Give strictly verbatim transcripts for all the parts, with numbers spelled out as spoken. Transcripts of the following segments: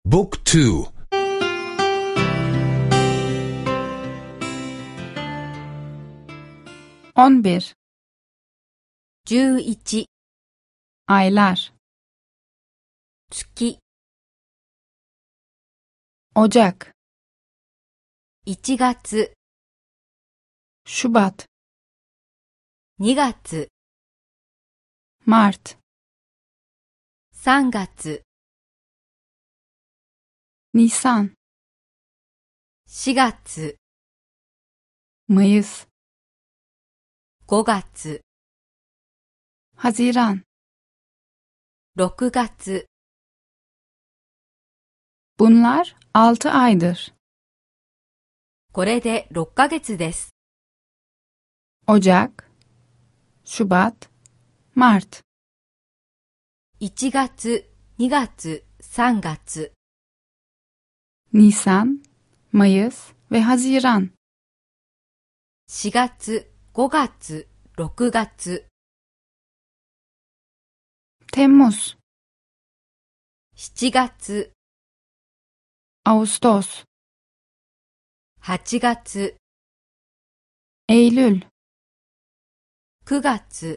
บุ๊กทู on bir. じゅういち aylar. 月 Ocak, いちがつ Şubat, にがつ Mart, さんがつ Nisan, しがつ Mayıs, ごがつ Haziran. ろくがつ Bunlar altı aydır. これでろっかげつです。 Ocak, Şubat, Mart. いちがつ、にがつ、さんがつ Nisan, Mayıs ve Haziran. しがつ、ごがつ、ろくがつ Temmuz, しちがつ Ağustos, はちがつ Eylül, くがつ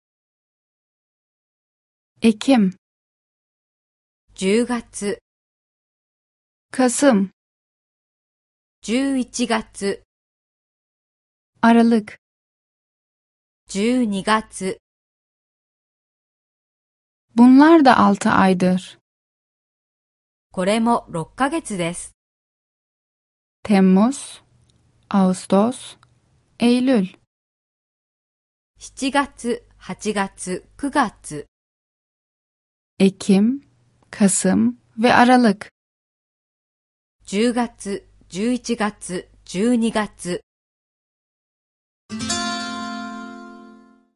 Ekim, じゅうがつ Kasım, じゅういちがつ Aralık. じゅうにがつ Bunlar da altı aydır. これもろっかげつです。 Temmuz, Ağustos, Eylül. しちがつ、はちがつ、くがつ Ekim, Kasım ve Aralık. じゅうがつ、じゅういちがつ、じゅうにがつ